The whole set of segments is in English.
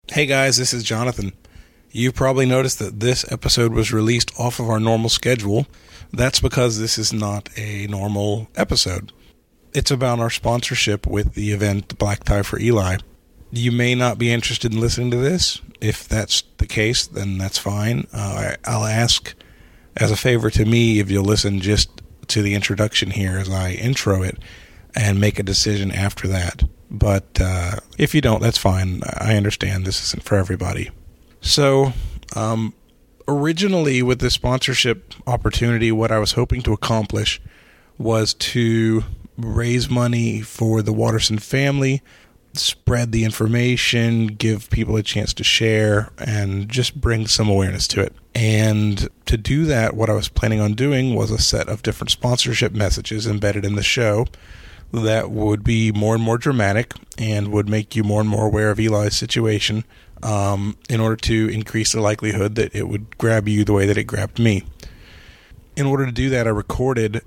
Hey guys, this is Jonathan. You've probably noticed that this episode was released off of our normal schedule. That's because this is not a normal episode. It's about our sponsorship with the event Black Tie for Eli. You may not be interested in listening to this. If that's the case, then that's fine. I'll ask as a favor to me if you'll listen just to the introduction here as I intro it and make a decision after that. But if you don't, that's fine. I understand this isn't for everybody. So, originally with this sponsorship opportunity, what I was hoping to accomplish was to raise money for the Watterson family, spread the information, give people a chance to share, and just bring some awareness to it. And to do that, what I was planning on doing was a set of different sponsorship messages embedded in the show that would be more and more dramatic and would make you more and more aware of Eli's situation in order to increase the likelihood that it would grab you the way that it grabbed me. In order to do that, I recorded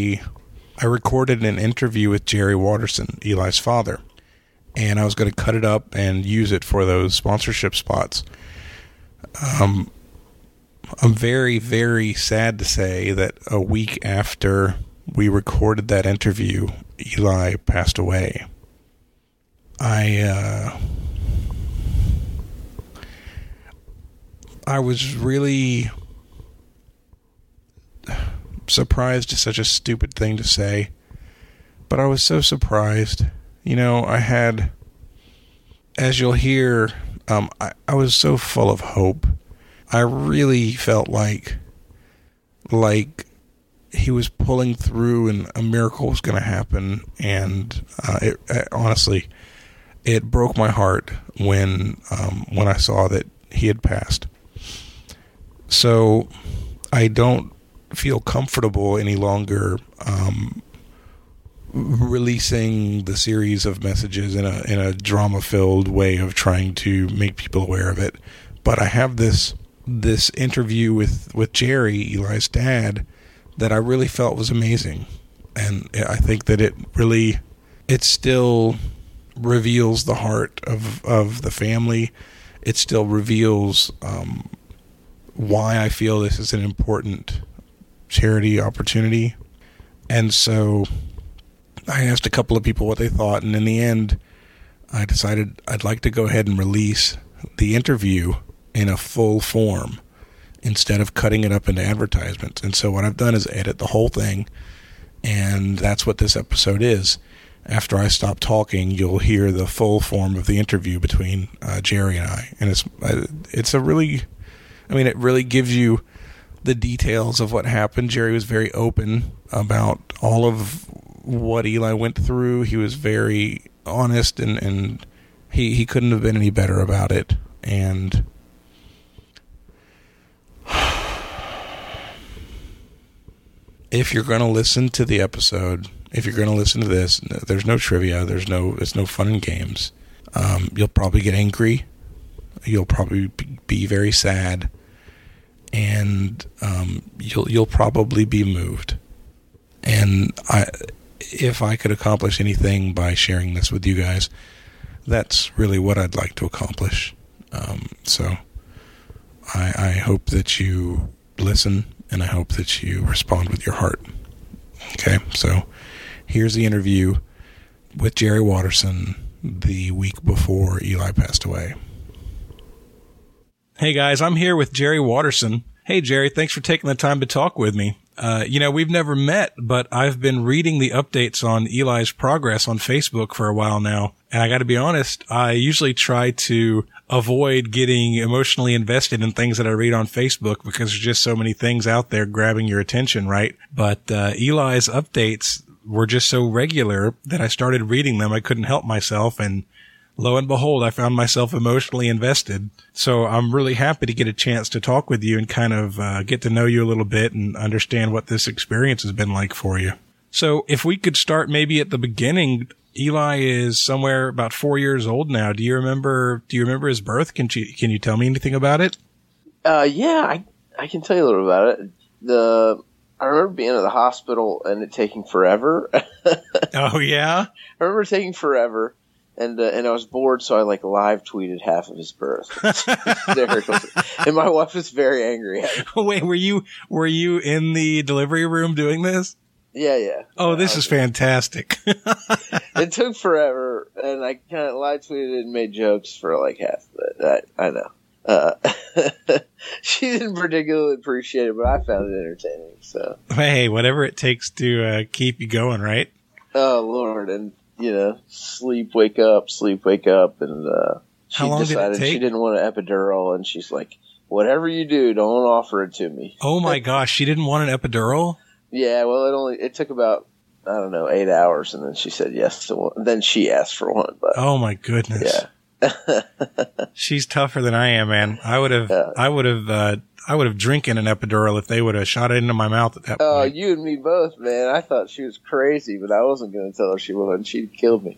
an interview with Jerry Watterson, Eli's father, and I was going to cut it up and use it for those sponsorship spots. I'm very, very sad to say that a week after we recorded that interview, Eli passed away. I was really surprised. Is such a stupid thing to say, but I was so surprised. You know, I had, as you'll hear, I was so full of hope. I really felt like he was pulling through and a miracle was going to happen. And honestly, it broke my heart when I saw that he had passed. So I don't feel comfortable any longer releasing the series of messages in a drama-filled way of trying to make people aware of it. But I have this interview with Jerry, Eli's dad, that I really felt was amazing. And I think that it still reveals the heart of the family. It still reveals why I feel this is an important charity opportunity. And so I asked a couple of people what they thought, and in the end, I decided I'd like to go ahead and release the interview in a full form instead of cutting it up into advertisements. And so what I've done is edit the whole thing, and that's what this episode is. After I stop talking, you'll hear the full form of the interview between Jerry and I. And it's a really, it really gives you the details of what happened. Jerry was very open about all of what Eli went through. He was very honest, and he couldn't have been any better about it. And if you're going to listen to the episode, if you're going to listen to this, there's no trivia, it's no fun and games. You'll probably get angry. You'll probably be very sad. And you'll probably be moved. And if I could accomplish anything by sharing this with you guys, that's really what I'd like to accomplish. So I hope that you listen, and I hope that you respond with your heart. Okay, so here's the interview with Jerry Watterson the week before Eli passed away. Hey guys, I'm here with Jerry Watterson. Hey Jerry, thanks for taking the time to talk with me. We've never met, but I've been reading the updates on Eli's progress on Facebook for a while now. And I got to be honest, I usually try to avoid getting emotionally invested in things that I read on Facebook because there's just so many things out there grabbing your attention, right? But Eli's updates were just so regular that I started reading them. I couldn't help myself, and lo and behold, I found myself emotionally invested. So I'm really happy to get a chance to talk with you and kind of get to know you a little bit and understand what this experience has been like for you. So if we could start maybe at the beginning. Eli is somewhere about 4 years old now. Do you remember his birth? Can you tell me anything about it? Yeah, I can tell you a little about it. I remember being at the hospital and it taking forever. Oh yeah? I remember it taking forever. And I was bored, so I like live tweeted half of his birth. Hysterical. And my wife was very angry at me. Wait, were you in the delivery room doing this? Yeah. Oh, this is fantastic. It took forever, and I kind of live tweeted and made jokes for like half of it. I know. She didn't particularly appreciate it, but I found it entertaining. So hey, whatever it takes to keep you going, right? Oh Lord, and sleep, wake up, and she decided she didn't want an epidural, and she's like, "Whatever you do, don't offer it to me." Oh my gosh, she didn't want an epidural? Yeah, well, it took about 8 hours, and then she said yes to one. Then she asked for one, but oh my goodness, yeah. She's tougher than I am, man. I would have drinking an epidural if they would have shot it into my mouth at that point. Oh, you and me both, man. I thought she was crazy, but I wasn't going to tell her she wasn't. She'd kill me.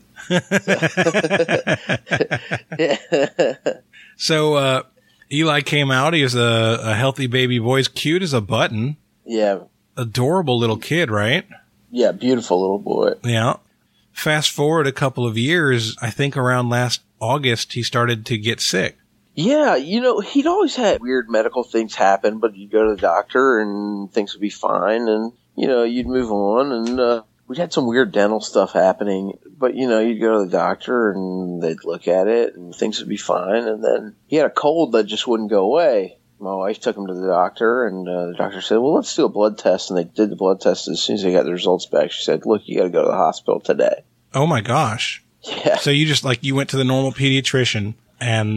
So, Eli came out. He was a healthy baby boy. He's cute as a button. Yeah. Adorable little kid, right? Yeah, beautiful little boy. Yeah. Fast forward a couple of years, I think around last August, he started to get sick. Yeah, he'd always had weird medical things happen, but you'd go to the doctor and things would be fine, and, you'd move on, and we'd had some weird dental stuff happening, but, you'd go to the doctor and they'd look at it and things would be fine, and then he had a cold that just wouldn't go away. My wife took him to the doctor, and the doctor said, well, let's do a blood test, and they did the blood test. As soon as they got the results back, she said, look, you got to go to the hospital today. Oh, my gosh. Yeah. So you just, you went to the normal pediatrician, and,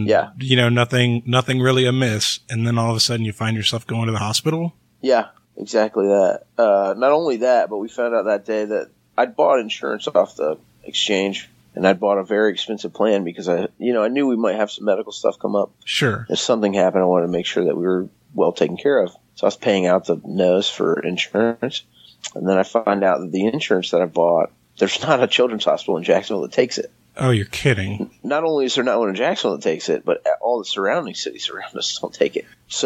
nothing really amiss, and then all of a sudden you find yourself going to the hospital? Yeah, exactly that. Not only that, but we found out that day that I'd bought insurance off the exchange, and I'd bought a very expensive plan because I knew we might have some medical stuff come up. Sure. If something happened, I wanted to make sure that we were well taken care of. So I was paying out the nose for insurance, and then I find out that the insurance that I bought, there's not a children's hospital in Jacksonville that takes it. Oh, you're kidding. Not only is there not one in Jacksonville that takes it, but all the surrounding cities around us don't take it.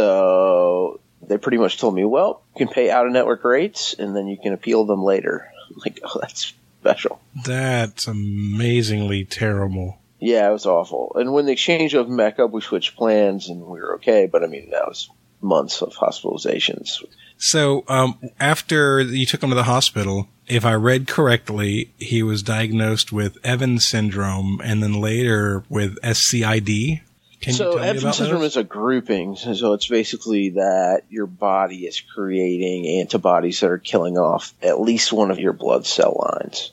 So they pretty much told me, well, you can pay out-of-network rates, and then you can appeal them later. I'm like, oh, that's special. That's amazingly terrible. Yeah, it was awful. And when the exchange opened back up, we switched plans, and we were okay. But, that was months of hospitalizations. So after you took him to the hospital, if I read correctly, he was diagnosed with Evans syndrome and then later with SCID. Can you tell me about Evans syndrome is a grouping. So it's basically that your body is creating antibodies that are killing off at least one of your blood cell lines.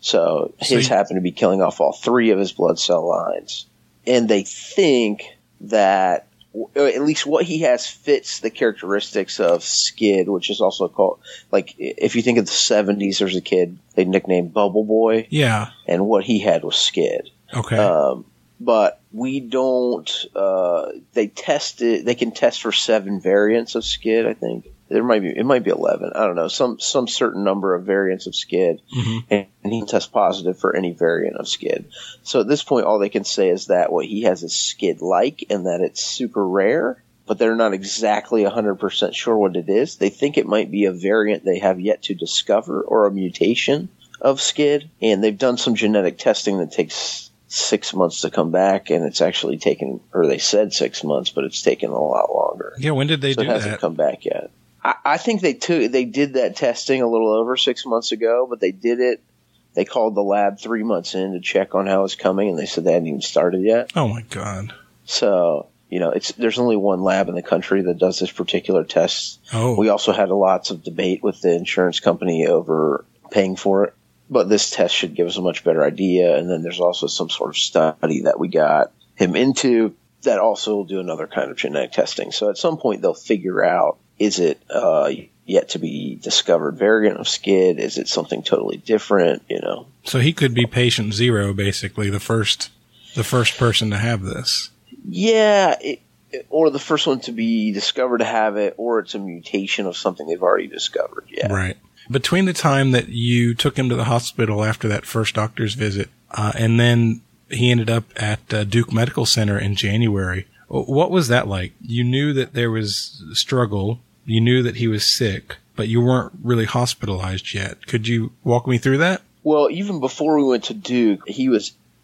So his happened to be killing off all three of his blood cell lines. And they think that at least what he has fits the characteristics of SCID, which is also called, if you think of the 70s, there's a kid they nicknamed Bubble Boy. Yeah. And what he had was SCID. Okay. But we don't, they can test for 7 variants of SCID, I think. It might be 11. I don't know. Some certain number of variants of SCID. Mm-hmm. And he can test positive for any variant of SCID. So at this point, all they can say is that what he has is SCID-like and that it's super rare, but they're not exactly 100% sure what it is. They think it might be a variant they have yet to discover or a mutation of SCID. And they've done some genetic testing that takes 6 months to come back, and it's actually taken, or they said 6 months, but it's taken a lot longer. Yeah, when did they do that? It hasn't come back yet. I think they did that testing a little over 6 months ago, but they did it. They called the lab 3 months in to check on how it's coming, and they said they hadn't even started yet. Oh my God. So, there's only one lab in the country that does this particular test. Oh. We also had lots of debate with the insurance company over paying for it. But this test should give us a much better idea. And then there's also some sort of study that we got him into that also will do another kind of genetic testing. So at some point they'll figure out, is it yet to be discovered variant of SCID? Is it something totally different? So he could be patient 0, basically, the first person to have this. Yeah, or the first one to be discovered to have it, or it's a mutation of something they've already discovered. Yeah, right. Between the time that you took him to the hospital after that first doctor's visit, and then he ended up at Duke Medical Center in January, what was that like? You knew that there was struggle. You knew that he was sick, but you weren't really hospitalized yet. Could you walk me through that? Well, even before we went to Duke, he was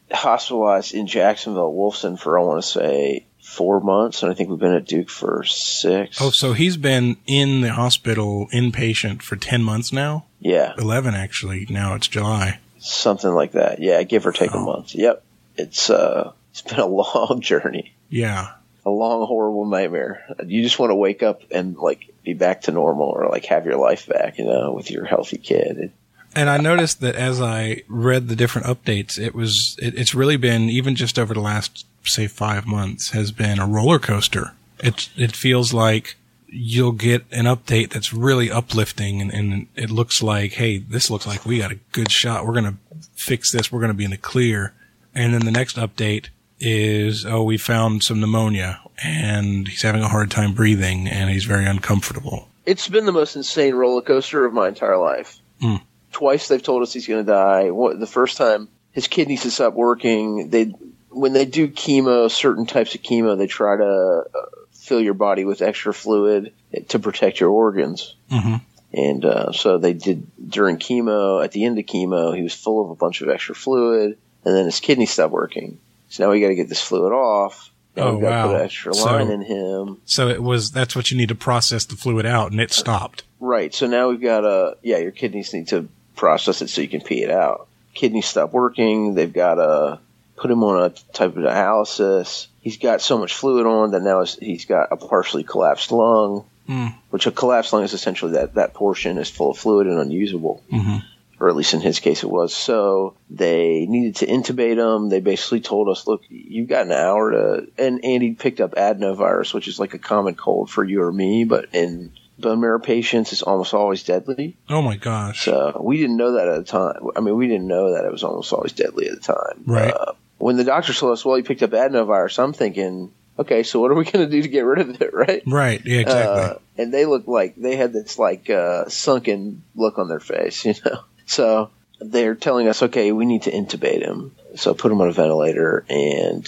hospitalized in Jacksonville, Wolfson, for, I want to say, 4 months, and I think we've been at Duke for 6. Oh, so he's been in the hospital inpatient for 10 months now? Yeah. 11, actually. Now it's July. Something like that. Yeah, give or take a month. Yep. It's been a long journey. Yeah. A long, horrible nightmare. You just want to wake up and, like, be back to normal, or, like, have your life back, you know, with your healthy kid. And I noticed that as I read the different updates, it's really been, even just over the last, say, 5 months, has been a roller coaster. It feels like you'll get an update that's really uplifting, and it looks like, hey, this looks like we got a good shot. We're going to fix this. We're going to be in the clear. And then the next update is, oh, we found some pneumonia, and he's having a hard time breathing, and he's very uncomfortable. It's been the most insane roller coaster of my entire life. Mm. Twice they've told us he's going to die. The first time, his kidneys had stopped working. When they do chemo, certain types of chemo, they try to fill your body with extra fluid to protect your organs. Mm-hmm. And so they did during chemo. At the end of chemo, he was full of a bunch of extra fluid, and then his kidney stopped working. So now we got to get this fluid off. Now we've got to put an extra line in him. So that's what you need to process the fluid out, and it stopped. Right. So now we've got your kidneys need to process it so you can pee it out. Kidneys stop working. They've got to put him on a type of dialysis. He's got so much fluid on that now he's got a partially collapsed lung, which a collapsed lung is essentially that portion is full of fluid and unusable. Mm-hmm. Or at least in his case it was. So they needed to intubate him. They basically told us, look, you've got an hour to... And Andy picked up adenovirus, which is like a common cold for you or me, but in bone marrow patients, it's almost always deadly. Oh, my gosh. So we didn't know that at the time. I mean, we didn't know that it was almost always deadly at the time. Right. When the doctor told us, well, he picked up adenovirus, I'm thinking, okay, so what are we going to do to get rid of it, right? Right, yeah, exactly. And they looked like they had this, like, sunken look on their face, you know? So they're telling us, okay, we need to intubate him. So put him on a ventilator, and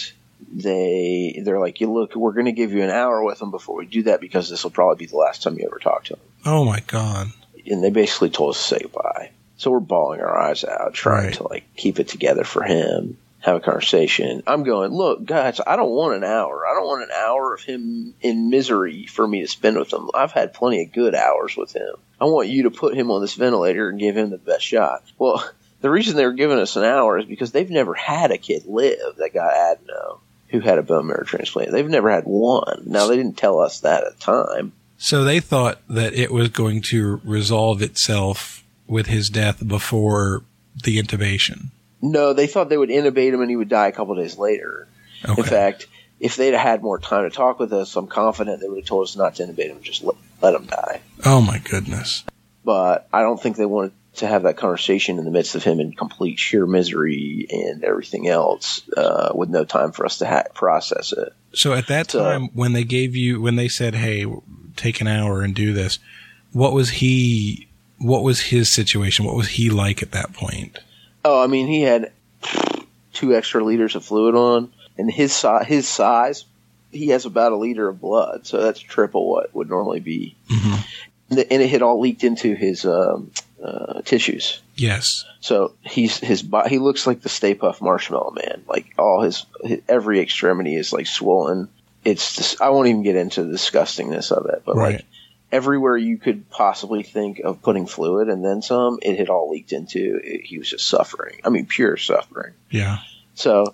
they're like, look, we're going to give you an hour with him before we do that because this will probably be the last time you ever talk to him. Oh, my God. And they basically told us to say goodbye. So we're bawling our eyes out, trying to, like, keep it together for him, have a conversation. I'm going, look, guys, I don't want an hour. I don't want an hour of him in misery for me to spend with him. I've had plenty of good hours with him. I want you to put him on this ventilator and give him the best shot. Well, the reason they were giving us an hour is because they've never had a kid live that got adeno who had a bone marrow transplant. They've never had one. Now, they didn't tell us that at the time. So they thought that it was going to resolve itself with his death before the intubation. No, they thought they would intubate him and he would die a couple of days later. Okay. In fact, if they'd had more time to talk with us, I'm confident they would have told us not to intubate him, just let him die. Oh, my goodness. But I don't think they wanted to have that conversation in the midst of him in complete sheer misery and everything else with no time for us to process it. So at that time, when they said, hey, take an hour and do this, what was his situation? What was he like at that point? Oh, I mean, he had 2 extra liters of fluid on, and his size, he has about 1 liter of blood, so that's triple what would normally be. Mm-hmm. And it had all leaked into his tissues. Yes. So he looks like the Stay Puft Marshmallow Man. Like all his every extremity is like swollen. It's just, I won't even get into the disgustingness of it, but like everywhere you could possibly think of putting fluid and then some, it had all leaked into. He was just suffering. I mean, pure suffering. Yeah. So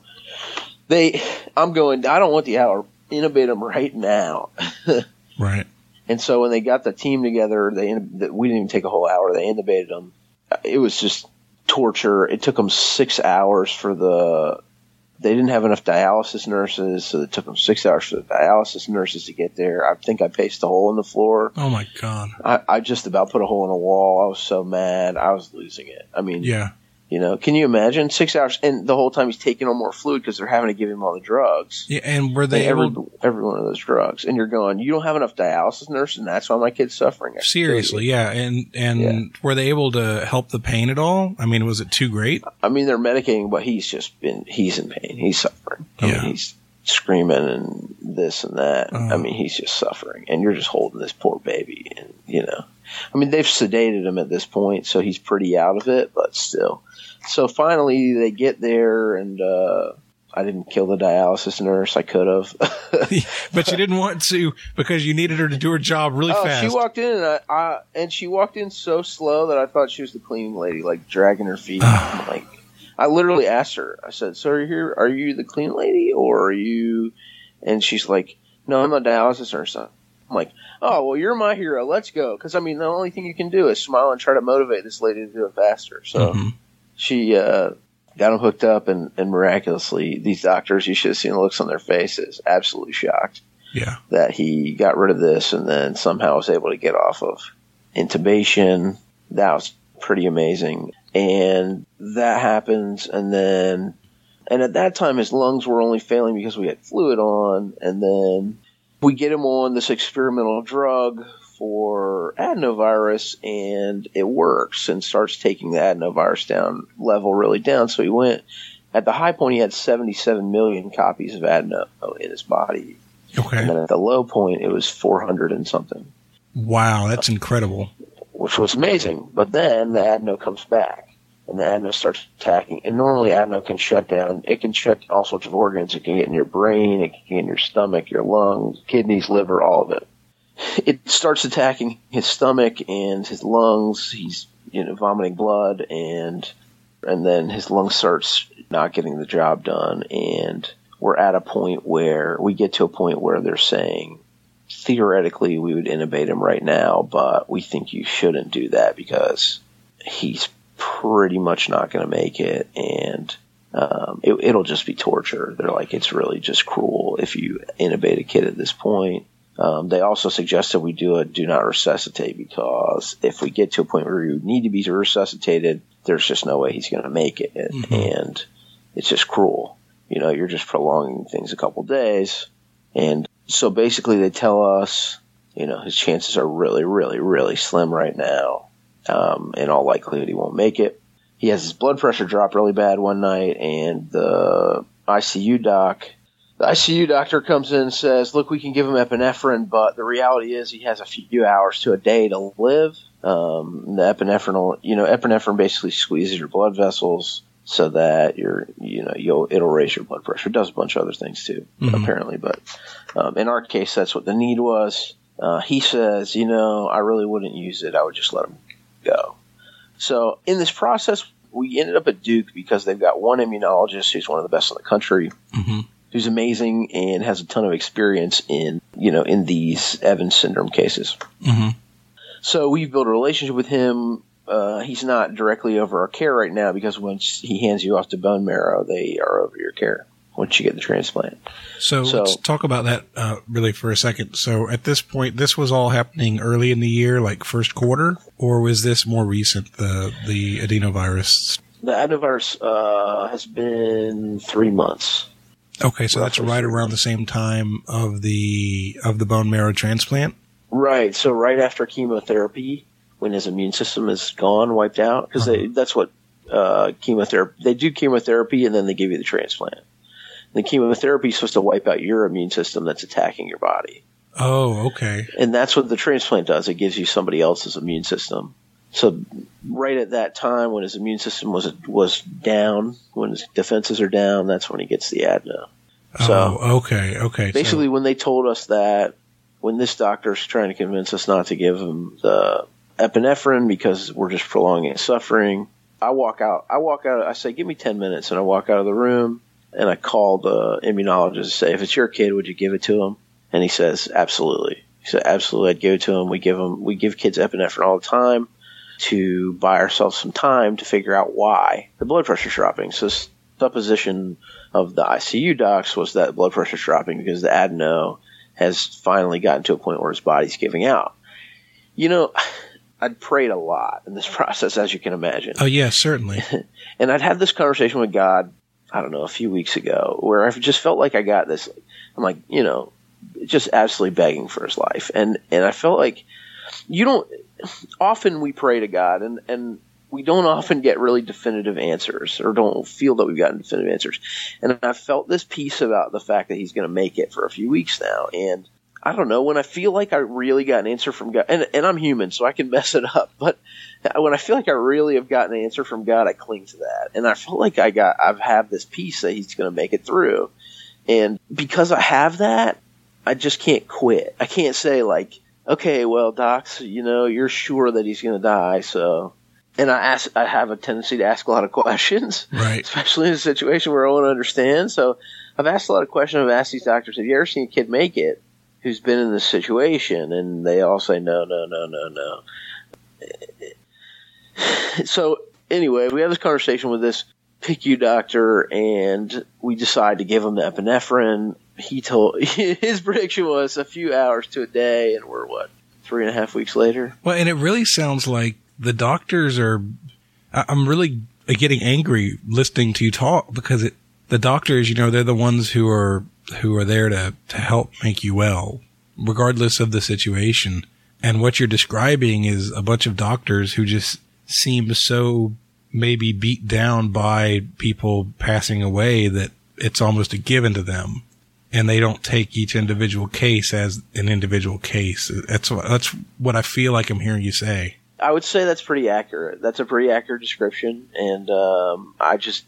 I'm going, I don't want the hour. Intubate him right now. Right. And so when they got the team together, we didn't even take a whole hour. They intubated him. It was just torture. It took them 6 hours they didn't have enough dialysis nurses, so it took them 6 hours for the dialysis nurses to get there. I think I paced a hole in the floor. Oh, my God. I just about put a hole in a wall. I was so mad. I was losing it. I mean, yeah. You know, can you imagine 6 hours? And the whole time he's taking on more fluid because they're having to give him all the drugs. Yeah, and were they every one of those drugs? And you're going, you don't have enough dialysis nurses, and that's why my kid's suffering. Seriously, yeah. And were they able to help the pain at all? I mean, was it too great? I mean, they're medicating, but he's in pain. He's suffering. I mean, he's screaming and this and that. I mean, he's just suffering, and you're just holding this poor baby, and I mean, they've sedated him at this point, so he's pretty out of it, but still. So finally they get there, and I didn't kill the dialysis nurse. I could have. But you didn't want to because you needed her to do her job really fast. She walked in, and she walked in so slow that I thought she was the cleaning lady, like dragging her feet. Like, I literally asked her, I said, so are you the cleaning lady, or are you? And she's like, no, I'm the dialysis nurse. I'm like, oh, well, you're my hero. Let's go. Because, I mean, the only thing you can do is smile and try to motivate this lady to do it faster. So she got him hooked up, and miraculously, these doctors, you should have seen the looks on their faces, absolutely shocked that he got rid of this and then somehow was able to get off of intubation. That was pretty amazing. And that happens, and at that time, his lungs were only failing because we had fluid on, and then we get him on this experimental drug for adenovirus, and it works and starts taking the adenovirus level really down. So he went, at the high point, he had 77 million copies of adeno in his body. Okay. And then at the low point, it was 400 and something. Wow, that's incredible. Which was amazing. But then the adeno comes back, and the adeno starts attacking. And normally adeno can shut down. It can shut all sorts of organs. It can get in your brain. It can get in your stomach, your lungs, kidneys, liver, all of it. It starts attacking his stomach and his lungs. He's vomiting blood, and then his lungs starts not getting the job done. And we're at a point where they're saying, theoretically, we would intubate him right now, but we think you shouldn't do that because he's pretty much not going to make it, and it'll just be torture. They're like, it's really just cruel if you intubate a kid at this point. They also suggested we do a do not resuscitate, because if we get to a point where you need to be resuscitated, there's just no way he's going to make it, and it's just cruel. You're just prolonging things a couple days. And so basically they tell us, his chances are really, really, really slim right now. In all likelihood, he won't make it. He has his blood pressure drop really bad one night, and the ICU doctor comes in and says, look, we can give him epinephrine, but the reality is he has a few hours to a day to live. The epinephrine basically squeezes your blood vessels so that it'll raise your blood pressure. It does a bunch of other things too, apparently. But in our case, that's what the need was. He says, I really wouldn't use it. I would just let him go. So in this process, we ended up at Duke because they've got one immunologist who's one of the best in the country, who's amazing and has a ton of experience in these Evans syndrome cases. So we've built a relationship with him. He's not directly over our care right now because once he hands you off to bone marrow, they are over your care once you get the transplant. So let's talk about that really for a second. So at this point, this was all happening early in the year, like first quarter, or was this more recent, the adenovirus? The adenovirus has been 3 months. Okay, so that's right around the same time of the bone marrow transplant? Right, so right after chemotherapy, when his immune system is gone, wiped out, because that's what chemotherapy, they do chemotherapy and then they give you the transplant. The chemotherapy is supposed to wipe out your immune system that's attacking your body. Oh, okay. And that's what the transplant does. It gives you somebody else's immune system. So right at that time when his immune system was down, when his defenses are down, that's when he gets the adeno. So okay. Basically, when they told us that, when this doctor's trying to convince us not to give him the epinephrine because we're just prolonging his suffering, I walk out, I say, give me 10 minutes, and I walk out of the room, and I call the immunologist and say, if it's your kid, would you give it to him? And he says, absolutely. He said, absolutely, I'd give it to him. We give kids epinephrine all the time to buy ourselves some time to figure out why the blood pressure's dropping. So the supposition of the ICU docs was that blood pressure's dropping because the adeno has finally gotten to a point where his body's giving out. I'd prayed a lot in this process, as you can imagine. Oh, yeah, certainly. And I'd had this conversation with God, I don't know, a few weeks ago, where I just felt like I got this. I'm like, just absolutely begging for his life. And I felt like often we pray to God and we don't often get really definitive answers, or don't feel that we've gotten definitive answers. And I felt this peace about the fact that he's going to make it for a few weeks now. And I don't know, when I feel like I really got an answer from God, and I'm human, so I can mess it up, but when I feel like I really have gotten an answer from God, I cling to that. And I feel like I've had this peace that he's going to make it through. And because I have that, I just can't quit. I can't say like, okay, well, docs, you're sure that he's going to die, so. And I have a tendency to ask a lot of questions, right? Especially in a situation where I want to understand. So I've asked a lot of questions. I've asked these doctors, have you ever seen a kid make it who's been in this situation? And they all say, no. So anyway, we have this conversation with this PICU doctor, and we decide to give him the epinephrine. His prediction was a few hours to a day, and we're 3.5 weeks later? Well, and it really sounds like the doctors I'm really getting angry listening to you talk, because the doctors, they're the ones who are there to help make you well, regardless of the situation. And what you're describing is a bunch of doctors who just seem so maybe beat down by people passing away that it's almost a given to them. And they don't take each individual case as an individual case. That's what I feel like I'm hearing you say. I would say that's pretty accurate. That's a pretty accurate description. And I just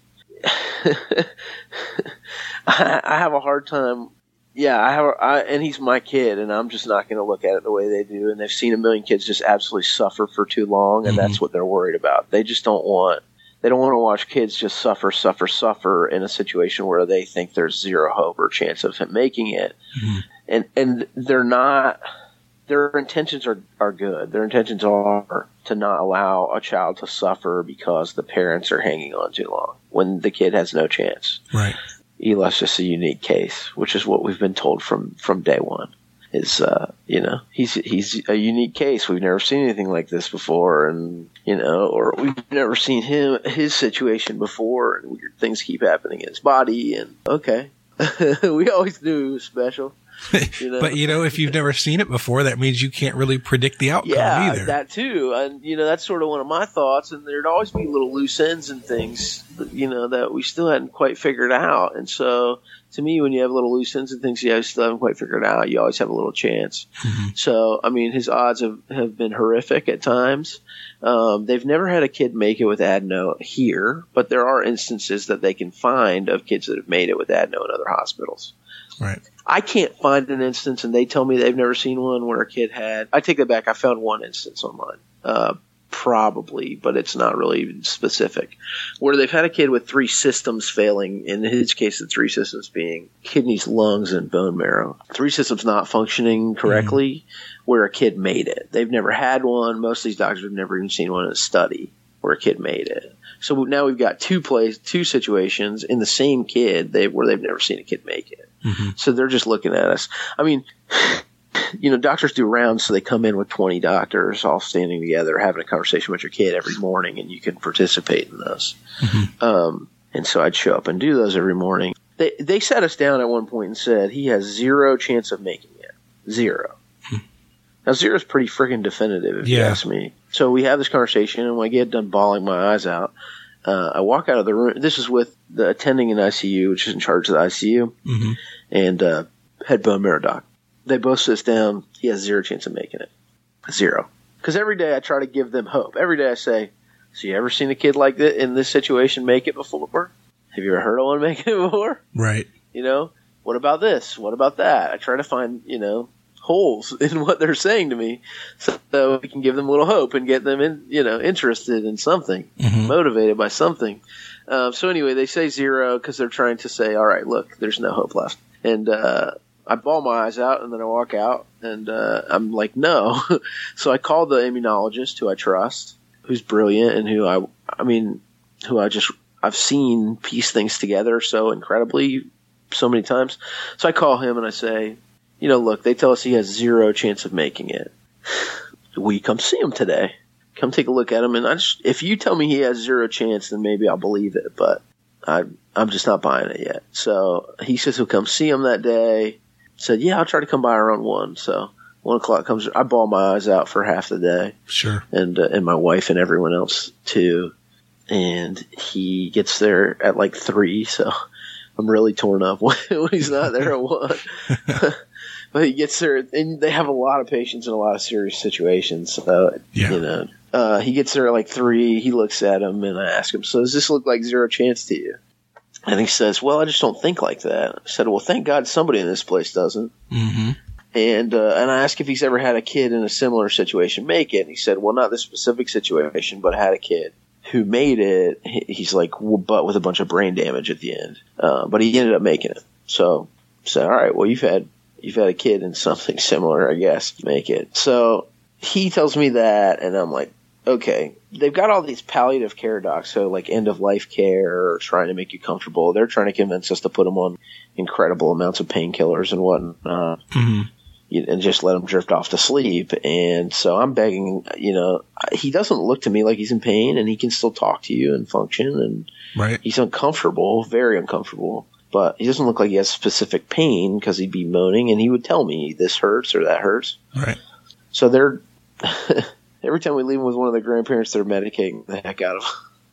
I have a hard time. Yeah, and he's my kid, and I'm just not going to look at it the way they do. And they've seen a million kids just absolutely suffer for too long, and that's what they're worried about. They just don't want to watch kids just suffer in a situation where they think there's zero hope or chance of him making it. And they're not. Their intentions are good. Their intentions are to not allow a child to suffer because the parents are hanging on too long when the kid has no chance. Right. Eli's just a unique case, which is what we've been told from day one. Is he's a unique case. We've never seen anything like this before, and or we've never seen his situation before, and weird things keep happening in his body. And okay, we always knew he was special. But if you've never seen it before, that means you can't really predict the outcome either. Yeah, that too. And that's sort of one of my thoughts. And there'd always be little loose ends and things, that we still hadn't quite figured out. And so, to me, when you have little loose ends and things you still haven't quite figured out, you always have a little chance. So, I mean, his odds have been horrific at times. They've never had a kid make it with adeno here, but there are instances that they can find of kids that have made it with adeno in other hospitals. Right. I can't find an instance, and they tell me they've never seen one where a kid had. I take that back. I found one instance online, probably, but it's not really specific, where they've had a kid with 3 systems failing. In his case, the 3 systems being kidneys, lungs, and bone marrow. 3 systems not functioning correctly, where a kid made it. They've never had one. Most of these doctors have never even seen one in a study where a kid made it. So now we've got two situations in the same kid where they've never seen a kid make it. So they're just looking at us. I mean, doctors do rounds, so they come in with 20 doctors all standing together, having a conversation with your kid every morning, and you can participate in those. And so I'd show up and do those every morning. They sat us down at one point and said he has 0 chance of making it. 0. Now, 0 is pretty freaking definitive, if you ask me. So we have this conversation, and when I get done bawling my eyes out, I walk out of the room. This is with the attending in ICU, which is in charge of the ICU, and head bone marrow doc. They both sit us down. He has 0 chance of making it. 0. Because every day I try to give them hope. Every day I say, so you ever seen a kid like this in this situation make it before? Have you ever heard of one making it before? Right. What about this? What about that? I try to find, holes in what they're saying to me so we can give them a little hope and get them interested in something, motivated by something. So anyway, they say 0 because they're trying to say, all right, look, there's no hope left. And I bawl my eyes out, and then I walk out, and I'm like, no. So I called the immunologist who I trust, who's brilliant, and I've seen piece things together so incredibly so many times. So I call him and I say, look, they tell us he has 0 chance of making it. Will you come see him today? Come take a look at him. And if you tell me he has 0 chance, then maybe I'll believe it, but I'm just not buying it yet. So he says he'll come see him that day. Said, yeah, I'll try to come by around 1. So 1 o'clock comes. I bawl my eyes out for half the day. Sure. And my wife and everyone else too. And he gets there at like 3. So I'm really torn up when he's not there at 1. But he gets there, and they have a lot of patients in a lot of serious situations. He gets there at like 3. He looks at him, and I ask him, so does this look like zero chance to you? And he says, well, I just don't think like that. I said, well, thank God somebody in this place doesn't. Mm-hmm. And I asked if he's ever had a kid in a similar situation make it. And he said, well, not this specific situation, but had a kid who made it. He's like, well, but with a bunch of brain damage at the end. But he ended up making it. So all right, well, you've had a kid in something similar, I guess, make it. So he tells me that, and I'm like, okay, they've got all these palliative care docs, so like end-of-life care or trying to make you comfortable. They're trying to convince us to put them on incredible amounts of painkillers and whatnot, and just let them drift off to sleep. And so I'm begging, he doesn't look to me like he's in pain, and he can still talk to you and function, and right. He's uncomfortable, very uncomfortable. But he doesn't look like he has specific pain because he'd be moaning, and he would tell me this hurts or that hurts. Right. So they're every time we leave him with one of the grandparents, they're medicating the heck out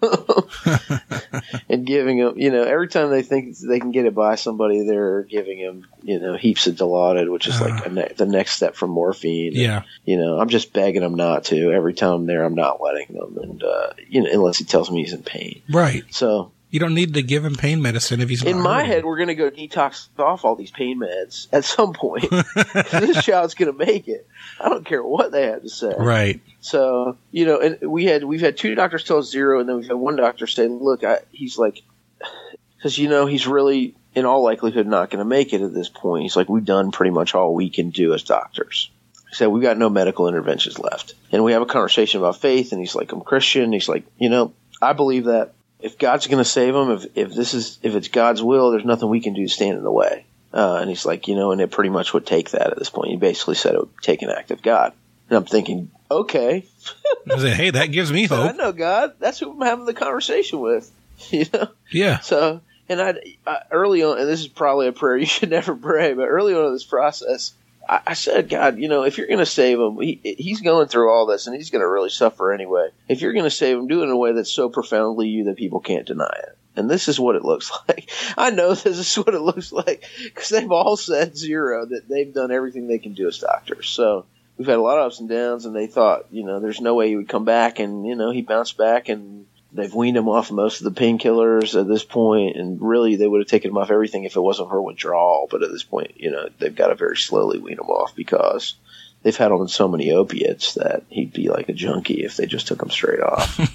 of him and giving him, every time they think they can get it by somebody, they're giving him, heaps of Dilaudid, which is like the next step from morphine. Yeah. And, I'm just begging him not to. Every time I'm there, I'm not letting them, and unless he tells me he's in pain. Right. So. You don't need to give him pain medicine if he's not in my hurting. head, we're going to go detox off all these pain meds at some point. This child's going to make it. I don't care what they have to say. Right. So, and we've had 2 doctors tell us 0, and then we've had 1 doctor say, look, he's like, because, he's really, in all likelihood, not going to make it at this point. He's like, we've done pretty much all we can do as doctors. He said, we've got no medical interventions left. And we have a conversation about faith, and he's like, I'm Christian. He's like, I believe that. If God's going to save him, if it's God's will, there's nothing we can do to stand in the way. And he's like, and it pretty much would take that at this point. He basically said it would take an act of God. And I'm thinking, okay. I said, hey, that gives me hope. I know God. That's who I'm having the conversation with. Yeah. So, and I early on, and this is probably a prayer you should never pray, but early on in this process, I said, God, if you're going to save him, he's going through all this, and he's going to really suffer anyway. If you're going to save him, do it in a way that's so profoundly you that people can't deny it. And this is what it looks like. I know this is what it looks like because they've all said 0, that they've done everything they can do as doctors. So we've had a lot of ups and downs, and they thought, there's no way he would come back, and, he bounced back, and they've weaned him off most of the painkillers at this point, and really they would have taken him off everything if it wasn't for withdrawal. But at this point, they've got to very slowly wean him off because they've had him in so many opiates that he'd be like a junkie if they just took him straight off.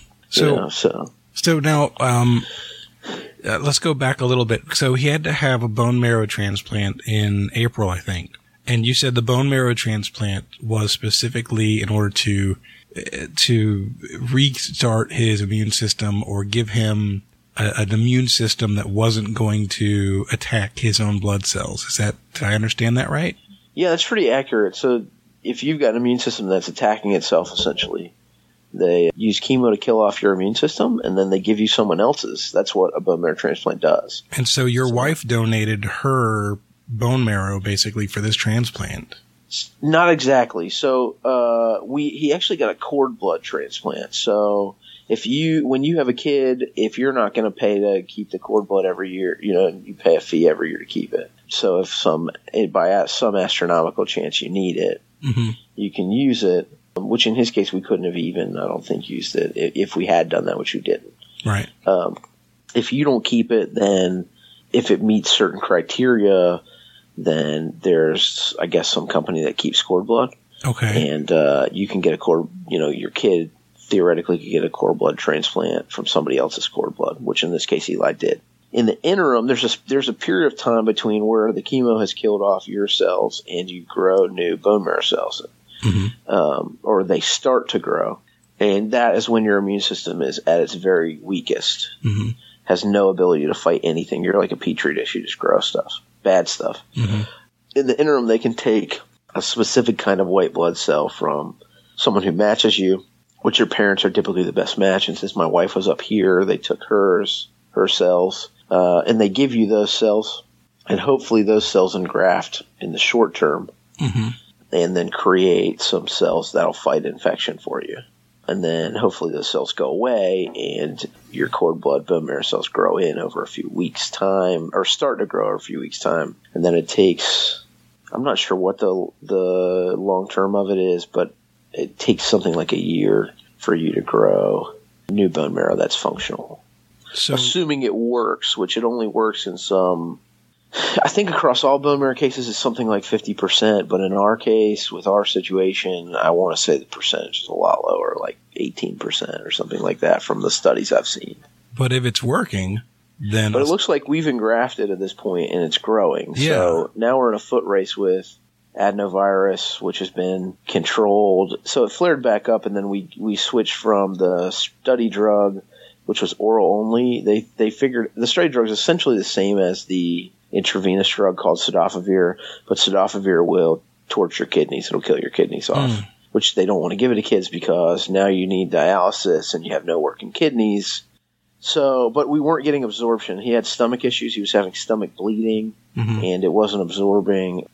So now, let's go back a little bit. So he had to have a bone marrow transplant in April, I think. And you said the bone marrow transplant was specifically in order to restart his immune system or give him an immune system that wasn't going to attack his own blood cells. Did I understand that right? Yeah, that's pretty accurate. So if you've got an immune system that's attacking itself, essentially, they use chemo to kill off your immune system, and then they give you someone else's. That's what a bone marrow transplant does. And so your wife donated her bone marrow basically for this transplant. Not exactly. So he actually got a cord blood transplant. So when you have a kid, if you're not going to pay to keep the cord blood every year, you pay a fee every year to keep it. So if by some astronomical chance you need it, you can use it. Which in his case we couldn't have even, I don't think, used it if we had done that, which we didn't. Right. If you don't keep it, then if it meets certain criteria, then there's, I guess, some company that keeps cord blood. Okay. And you can get a cord, your kid theoretically could get a cord blood transplant from somebody else's cord blood, which in this case Eli did. In the interim, there's a period of time between where the chemo has killed off your cells and you grow new bone marrow cells, or they start to grow. And that is when your immune system is at its very weakest, has no ability to fight anything. You're like a petri dish. You just grow stuff. Bad stuff. In the interim, they can take a specific kind of white blood cell from someone who matches you, which your parents are typically the best match. And since my wife was up here, they took her cells, and they give you those cells, and hopefully those cells engraft in the short term, and then create some cells that'll fight infection for you. And then hopefully those cells go away and your cord blood bone marrow cells grow in over a few weeks' time, or start to grow over a few weeks' time. And then it takes I'm not sure what the long term of it is, but it takes something like a year for you to grow new bone marrow that's functional. So, assuming it works, which it only works in some, I think across all bone marrow cases it's something like 50%, but in our case, with our situation, I want to say the percentage is a lot lower, like 18% or something like that from the studies I've seen. But if it's working, then... But it looks like we've engrafted at this point and it's growing. Yeah. So now we're in a foot race with adenovirus, which has been controlled. So it flared back up, and then we switched from the study drug, which was oral only. They figured the study drug is essentially the same as the intravenous drug called cidofovir, but cidofovir will torch your kidneys. It'll kill your kidneys off, which they don't want to give it to kids because now you need dialysis and you have no working kidneys. So, but we weren't getting absorption. He had stomach issues. He was having stomach bleeding, and it wasn't absorbing.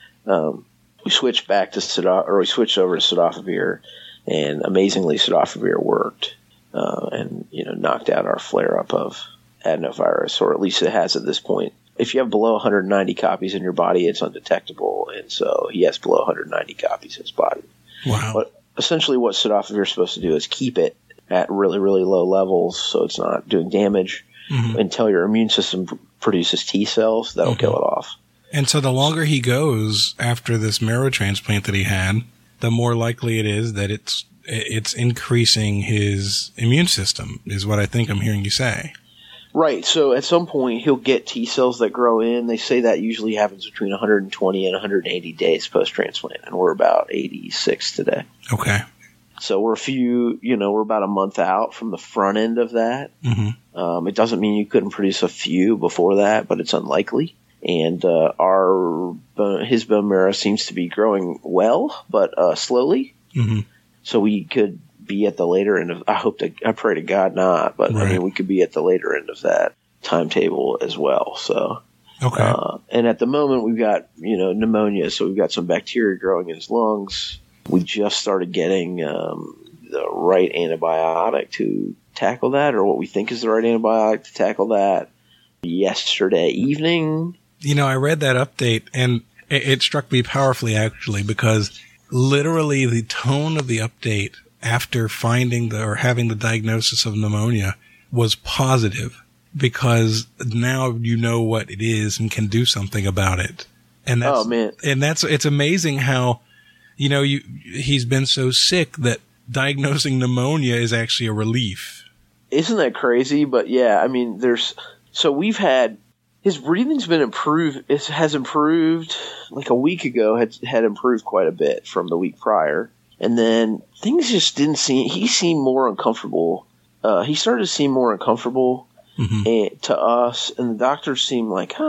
We switched back to we switched over to cidofovir, and amazingly, cidofovir worked, and knocked out our flare up of adenovirus, or at least it has at this point. If you have below 190 copies in your body, it's undetectable, and so he has below 190 copies in his body. Wow! But essentially, what cidofovir is supposed to do is keep it at really, really low levels, so it's not doing damage until your immune system produces T cells that'll kill it off. And so the longer he goes after this marrow transplant that he had, the more likely it is that it's increasing his immune system, is what I think I'm hearing you say. Right. So at some point he'll get T cells that grow in. They say that usually happens between 120 and 180 days post-transplant, and we're about 86 today. Okay. So we're we're about a month out from the front end of that. It doesn't mean you couldn't produce a few before that, but it's unlikely. And his bone marrow seems to be growing well, but slowly. So we could be at the later end of. I pray to God not, but right. I mean we could be at the later end of that timetable as well. So okay. And at the moment we've got pneumonia, so we've got some bacteria growing in his lungs. We just started getting the right antibiotic to tackle that, or what we think is the right antibiotic to tackle that, yesterday evening. I read that update, and it struck me powerfully, actually, because literally the tone of the update after finding or having the diagnosis of pneumonia was positive, because now you know what it is and can do something about it. And it's amazing how, he's been so sick that diagnosing pneumonia is actually a relief. Isn't that crazy? But yeah, I mean, we've had, his breathing's been improved. It has improved like a week ago, had improved quite a bit from the week prior. And then things just he seemed more uncomfortable. He started to seem more uncomfortable to us. And the doctors seemed like,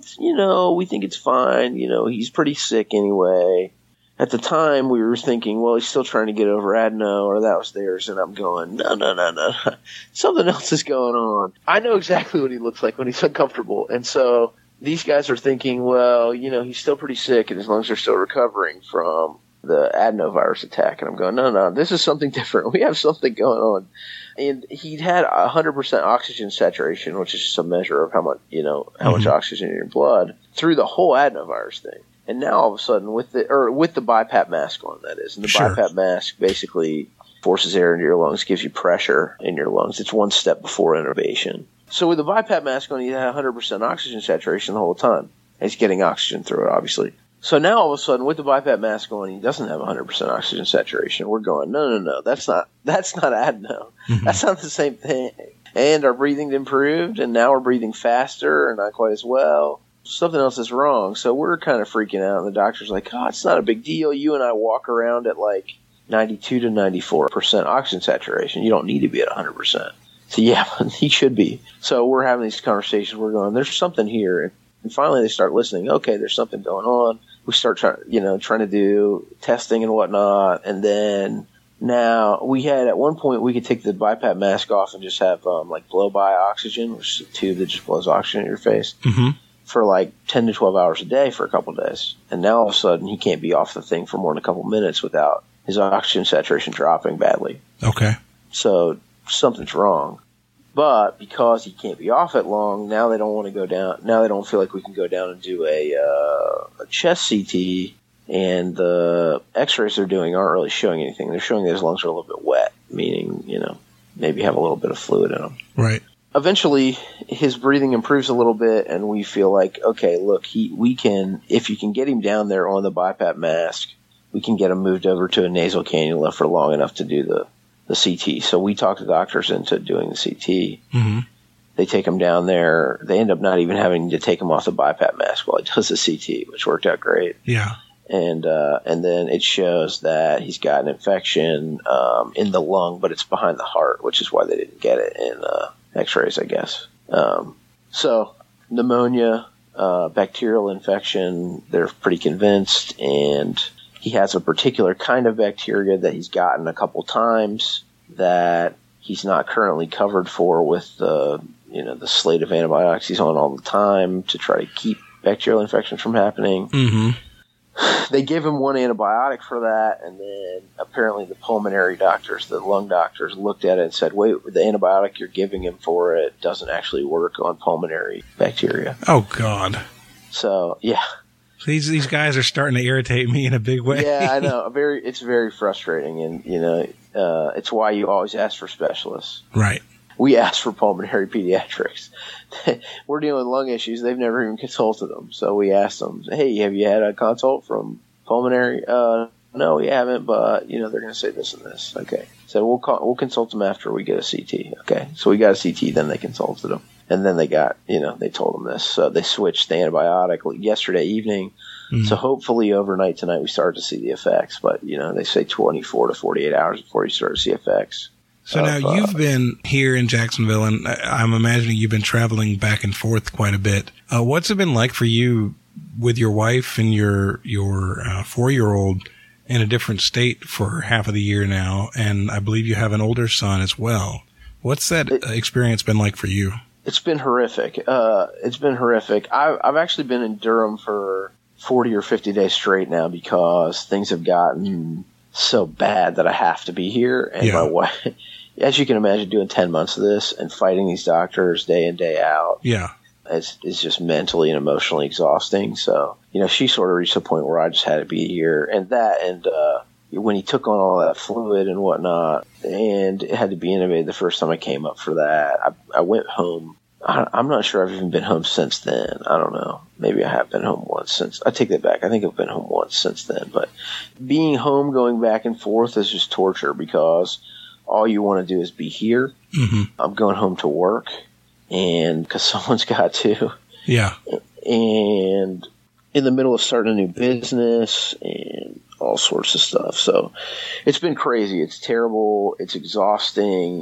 we think it's fine. He's pretty sick anyway. At the time, we were thinking, well, he's still trying to get over adeno, or that was theirs, and I'm going, no. Something else is going on. I know exactly what he looks like when he's uncomfortable. And so these guys are thinking, well, he's still pretty sick, and his lungs are still recovering from the adenovirus attack. And I'm going, no, this is something different. We have something going on. And he'd had 100% oxygen saturation, which is just a measure of how much, how much oxygen in your blood, through the whole adenovirus thing. And now all of a sudden with the BiPAP mask on, that is. And the BiPAP mask basically forces air into your lungs, gives you pressure in your lungs. It's one step before intubation. So with the BiPAP mask on, he had 100% oxygen saturation the whole time. He's getting oxygen through it, obviously. So now all of a sudden with the BiPAP mask on, he doesn't have 100% oxygen saturation. We're going, no, that's not adeno. That's not the same thing. And our breathing improved, and now we're breathing faster and not quite as well. Something else is wrong. So we're kind of freaking out, and the doctor's like, it's not a big deal. You and I walk around at like 92 to 94% oxygen saturation. You don't need to be at 100%. So yeah, he should be. So we're having these conversations. We're going, there's something here. And finally they start listening. Okay, there's something going on. We start trying to do testing and whatnot. And then now we had, at one point, we could take the BiPAP mask off and just have blow-by oxygen, which is a tube that just blows oxygen in your face. For like 10 to 12 hours a day for a couple of days. And now all of a sudden he can't be off the thing for more than a couple of minutes without his oxygen saturation dropping badly. Okay. So something's wrong. But because he can't be off it long, now they don't want to go down. Now they don't feel like we can go down and do a chest CT, and the X-rays they're doing aren't really showing anything. They're showing that his lungs are a little bit wet, meaning, maybe have a little bit of fluid in them. Right. Eventually, his breathing improves a little bit, and we feel like, okay, look, we can, if you can get him down there on the BiPAP mask, we can get him moved over to a nasal cannula for long enough to do the CT. So we talked the doctors into doing the CT. Mm-hmm. They take him down there. They end up not even having to take him off the BiPAP mask while he does the CT, which worked out great. Yeah. And then it shows that he's got an infection in the lung, but it's behind the heart, which is why they didn't get it in X-rays, I guess. So pneumonia, bacterial infection, they're pretty convinced, and he has a particular kind of bacteria that he's gotten a couple times that he's not currently covered for with the slate of antibiotics he's on all the time to try to keep bacterial infections from happening. Mm-hmm. They give him one antibiotic for that, and then apparently the pulmonary doctors, the lung doctors, looked at it and said, wait, the antibiotic you're giving him for it doesn't actually work on pulmonary bacteria. Oh, God. So, yeah. These guys are starting to irritate me in a big way. Yeah, I know. It's very frustrating, and, it's why you always ask for specialists. Right. We asked for pulmonary pediatrics. We're dealing with lung issues. They've never even consulted them. So we asked them, hey, have you had a consult from pulmonary? No, we haven't, but, they're going to say this and this. Okay. So we'll consult them after we get a CT. Okay. So we got a CT, then they consulted them. And then they got, they told them this. So they switched the antibiotic yesterday evening. Mm-hmm. So hopefully overnight tonight we start to see the effects. But, they say 24 to 48 hours before you start to see effects. So now you've been here in Jacksonville, and I'm imagining you've been traveling back and forth quite a bit. What's it been like for you with your wife and your 4-year-old in a different state for half of the year now? And I believe you have an older son as well. What's that experience been like for you? It's been horrific. I've actually been in Durham for 40 or 50 days straight now because things have gotten so bad that I have to be here. And my wife, as you can imagine, doing 10 months of this and fighting these doctors day in, day out. Yeah. Is just mentally and emotionally exhausting. So, she sort of reached a point where I just had to be here. And when he took on all that fluid and whatnot, and it had to be intubated the first time I came up for that, I went home. I'm not sure I've even been home since then. I don't know. Maybe I have been home once since. I take that back. I think I've been home once since then. But being home, going back and forth is just torture because all you want to do is be here. Mm-hmm. I'm going home to work, and because someone's got to. Yeah. And in the middle of starting a new business and all sorts of stuff. So it's been crazy. It's terrible. It's exhausting.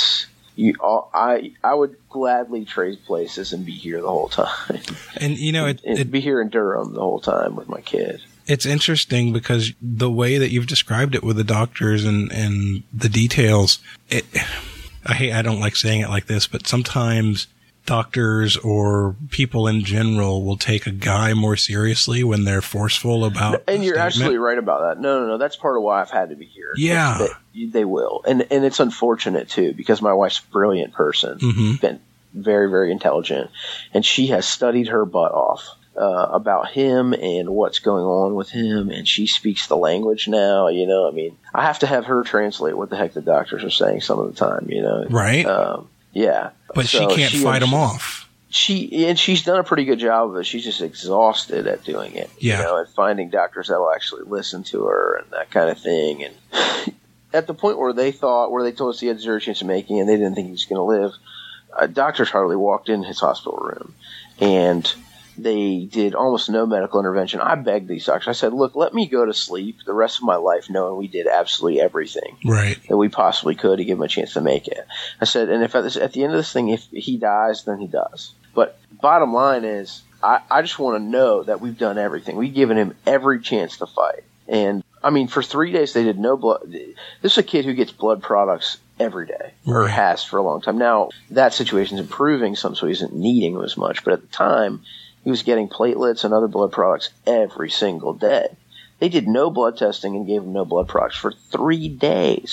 I would gladly trade places and be here the whole time. And, be here in Durham the whole time with my kid. It's interesting because the way that you've described it with the doctors and the details, I don't like saying it like this, but sometimes doctors or people in general will take a guy more seriously when they're forceful about. And you're absolutely right about that. No. That's part of why I've had to be here. Yeah. They will. And it's unfortunate too, because my wife's a brilliant person, mm-hmm. been very, very intelligent, and she has studied her butt off about him and what's going on with him, and she speaks the language now. I have to have her translate what the heck the doctors are saying some of the time. Right? Yeah. But so she can't fight them off. She's done a pretty good job of it. She's just exhausted at doing it. Yeah. And finding doctors that will actually listen to her and that kind of thing. And at the point where they told us he had zero chance of making it and they didn't think he was going to live, doctors hardly walked in his hospital room. And they did almost no medical intervention. I begged these doctors. I said, look, let me go to sleep the rest of my life knowing we did absolutely everything that we possibly could to give him a chance to make it. I said, and if at the end of this thing, if he dies, then he does. But bottom line is, I just want to know that we've done everything. We've given him every chance to fight. And, for 3 days they did no blood. This is a kid who gets blood products every day, or has for a long time. Now, that situation's improving some, so he isn't needing them as much. But at the time, he was getting platelets and other blood products every single day. They did no blood testing and gave him no blood products for 3 days.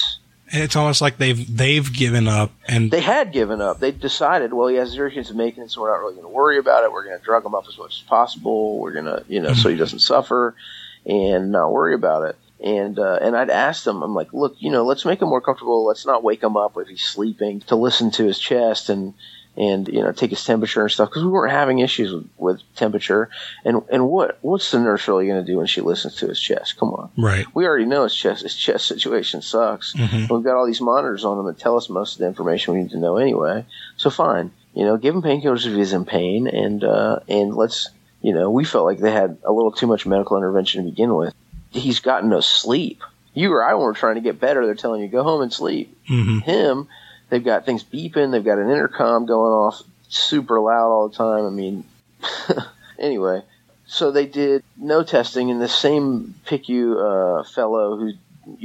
It's almost like they've given up, and they had given up. They decided, well, he has zero chance of making it, so we're not really going to worry about it. We're going to drug him up as much as possible. We're going to, so he doesn't suffer, and not worry about it. And I'd asked him, I'm like, look, let's make him more comfortable. Let's not wake him up if he's sleeping, to listen to his chest and take his temperature and stuff, because we weren't having issues with temperature. And what's the nurse really going to do when she listens to his chest? Come on. Right. We already know his chest situation sucks. Mm-hmm. We've got all these monitors on him that tell us most of the information we need to know anyway. So fine, give him painkillers if he's in pain, and let's, we felt like they had a little too much medical intervention to begin with. He's gotten no sleep. You or I were trying to get better. They're telling you, go home and sleep. Mm-hmm. Him, they've got things beeping. They've got an intercom going off super loud all the time. I mean, anyway, so they did no testing, and the same PICU fellow who,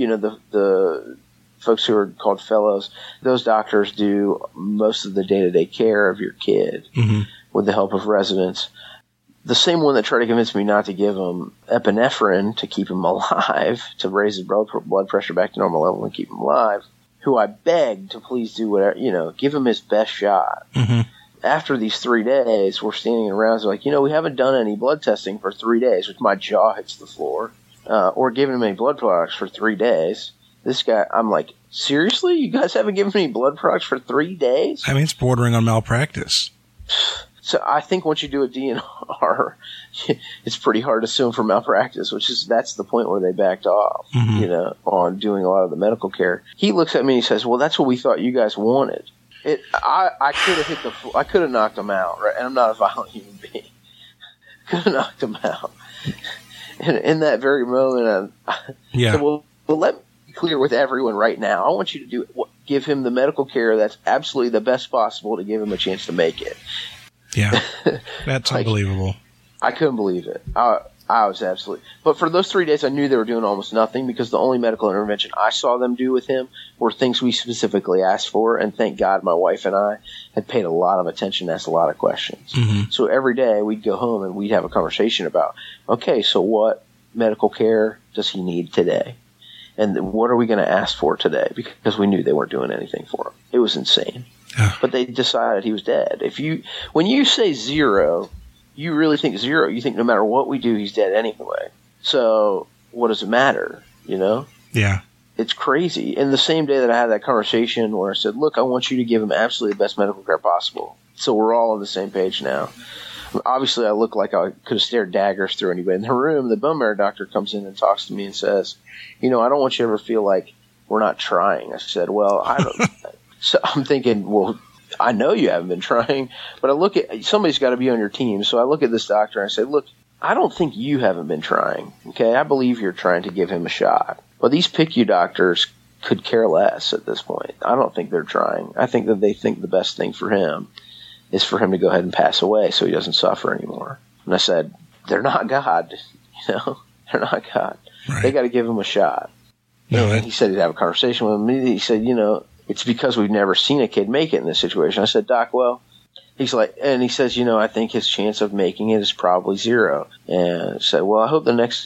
the folks who are called fellows, those doctors do most of the day-to-day care of your kid mm-hmm. with the help of residents. The same one that tried to convince me not to give him epinephrine to keep him alive, to raise his blood pressure back to normal level and keep him alive, who I begged to please do whatever, give him his best shot. Mm-hmm. After these 3 days, we're standing around, so like, we haven't done any blood testing for 3 days, which my jaw hits the floor, or given him any blood products for 3 days. This guy, I'm like, seriously? You guys haven't given me blood products for 3 days? I mean, it's bordering on malpractice. So I think once you do a DNR, it's pretty hard to sue for malpractice, that's the point where they backed off, mm-hmm. On doing a lot of the medical care. He looks at me and he says, well, that's what we thought you guys wanted. I could have hit the floor. I could have knocked him out, right? And I'm not a violent human being. Could have knocked him out. And in that very moment, yeah. said, well, let me be clear with everyone right now. I want you to give him the medical care that's absolutely the best possible to give him a chance to make it. Yeah, that's unbelievable. I couldn't believe it. I was absolutely. But for those 3 days, I knew they were doing almost nothing, because the only medical intervention I saw them do with him were things we specifically asked for. And thank God my wife and I had paid a lot of attention, asked a lot of questions. Mm-hmm. So every day we'd go home and we'd have a conversation about, okay, so what medical care does he need today? And what are we going to ask for today? Because we knew they weren't doing anything for him. It was insane. But they decided he was dead. When you say zero, you really think zero. You think no matter what we do, he's dead anyway. So what does it matter? Yeah. It's crazy. And the same day that I had that conversation where I said, look, I want you to give him absolutely the best medical care possible. So we're all on the same page now. Obviously, I look like I could have stared daggers through anybody in the room. The bone marrow doctor comes in and talks to me and says, I don't want you to ever feel like we're not trying. I said, well, I don't. So I'm thinking, well, I know you haven't been trying, but I look at somebody's got to be on your team. So I look at this doctor and I say, look, I don't think you haven't been trying. Okay, I believe you're trying to give him a shot. But these PICU doctors could care less at this point. I don't think they're trying. I think that they think the best thing for him is for him to go ahead and pass away so he doesn't suffer anymore. And I said, they're not God. They're not God. Right. They got to give him a shot. No, he said he'd have a conversation with me. He said, it's because we've never seen a kid make it in this situation. I said, Doc, well, he says, I think his chance of making it is probably zero. And I said, well, I hope the next,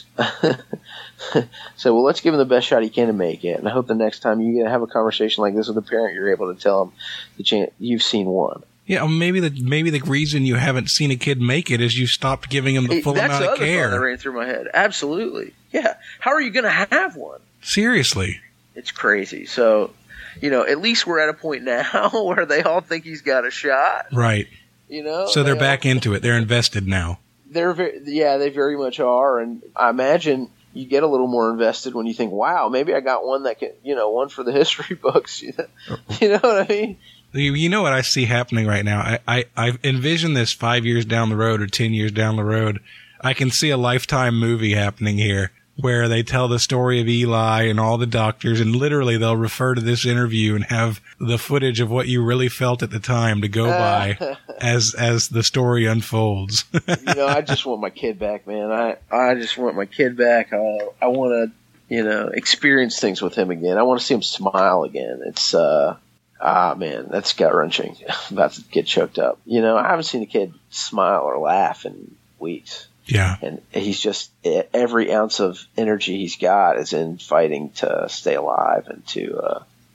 let's give him the best shot he can to make it. And I hope the next time you have a conversation like this with a parent, you're able to tell him the chance you've seen one. Yeah, maybe the reason you haven't seen a kid make it is you stopped giving him the full amount of care. That's the other thought that ran through my head. Absolutely. Yeah. How are you going to have one? Seriously. It's crazy. So, at least we're at a point now where they all think he's got a shot. Right. So they're back into it. They're invested now. They very much are. And I imagine you get a little more invested when you think, wow, maybe I got one that can, one for the history books. You know what I mean? You know what I see happening right now? I envision this 5 years down the road or 10 years down the road. I can see a Lifetime movie happening here where they tell the story of Eli and all the doctors, and literally they'll refer to this interview and have the footage of what you really felt at the time to go by as the story unfolds. I just want my kid back, man. I just want my kid back. I want to, experience things with him again. I want to see him smile again. It's, man, that's gut-wrenching. I'm about to get choked up. I haven't seen a kid smile or laugh in weeks. Yeah. And he's just, every ounce of energy he's got is in fighting to stay alive and to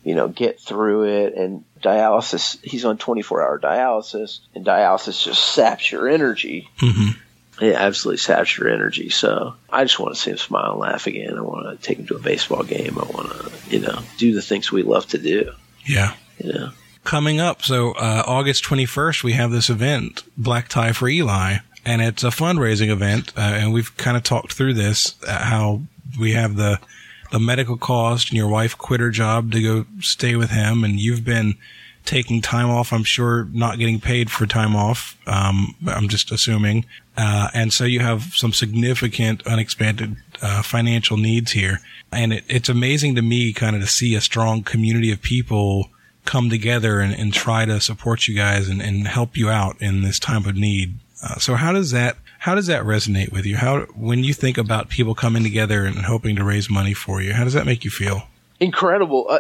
get through it. And dialysis, he's on 24-hour dialysis, and dialysis just saps your energy. Mm-hmm. It absolutely saps your energy. So I just want to see him smile and laugh again. I want to take him to a baseball game. I want to, do the things we love to do. Yeah. Coming up, so August 21st, we have this event, Black Tie for Eli, and it's a fundraising event. And we've kind of talked through this, how we have the medical cost, and your wife quit her job to go stay with him, and you've been taking time off, I'm sure not getting paid for time off. I'm just assuming. And so you have some significant unexpected financial needs here. And it's amazing to me kind of to see a strong community of people come together and try to support you guys and help you out in this time of need. So how does that resonate with you? When you think about people coming together and hoping to raise money for you, how does that make you feel? Incredible.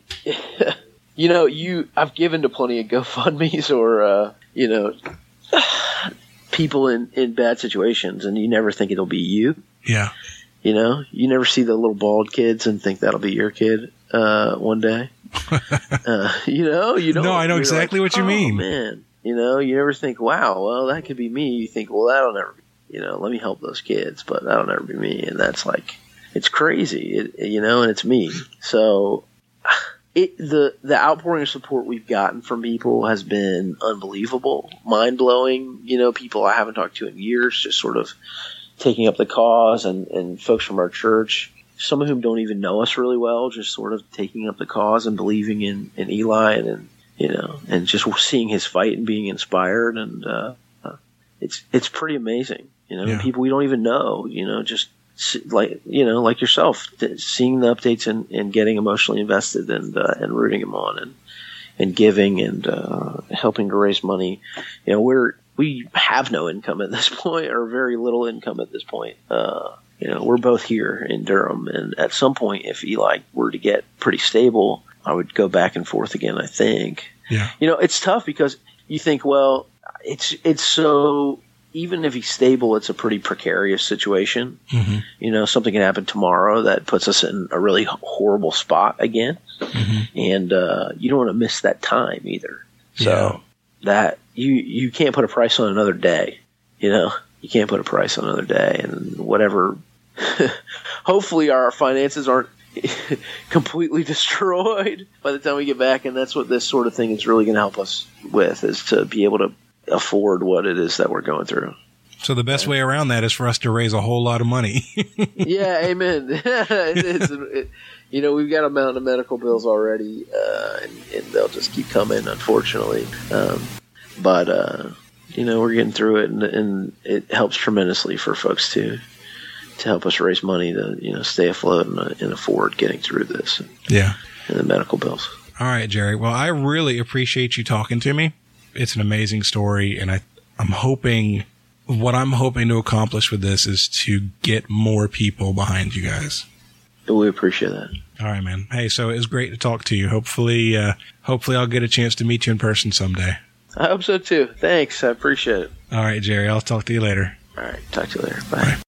I've given to plenty of GoFundMes or, people in bad situations, and you never think it'll be you. Yeah. You never see the little bald kids and think that'll be your kid one day. You don't. No, I know exactly what you mean. Man, you never think, wow, well, that could be me. You think, well, that'll never be, let me help those kids, but that'll never be me. And that's like, it's crazy, and it's me. So the outpouring of support we've gotten from people has been unbelievable, mind-blowing. People I haven't talked to in years just sort of taking up the cause, and folks from our church, some of whom don't even know us really well, just sort of taking up the cause and believing in Eli and just seeing his fight and being inspired. And it's pretty amazing. People we don't even know, just like yourself, seeing the updates and getting emotionally invested and rooting him on and giving and helping to raise money. We have no income at this point, or very little income at this point. We're both here in Durham, and at some point, if Eli were to get pretty stable, I would go back and forth again, I think. Yeah. It's tough because you think, well, it's so, even if he's stable, it's a pretty precarious situation. Mm-hmm. Something can happen tomorrow that puts us in a really horrible spot again. Mm-hmm. And you don't want to miss that time either. So that you can't put a price on another day. You can't put a price on another day, and whatever. Hopefully our finances aren't completely destroyed by the time we get back, and that's what this sort of thing is really going to help us with, is to be able to afford what it is that we're going through. So the best way around that is for us to raise a whole lot of money. Yeah, amen. We've got a mountain of medical bills already, and they'll just keep coming, unfortunately. But we're getting through it, and it helps tremendously for folks to help us raise money to, stay afloat and afford getting through this. Yeah. And the medical bills. All right, Jerry. Well, I really appreciate you talking to me. It's an amazing story, and I'm hoping to accomplish with this is to get more people behind you guys. We appreciate that. All right, man. Hey, so it was great to talk to you. Hopefully I'll get a chance to meet you in person someday. I hope so too. Thanks. I appreciate it. All right, Jerry. I'll talk to you later. All right. Talk to you later. Bye.